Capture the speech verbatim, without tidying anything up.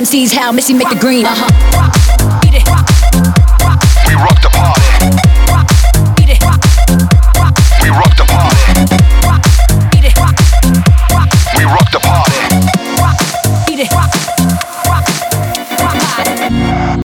sees how Missy make the green. Uh huh. Beat it. We rock the party.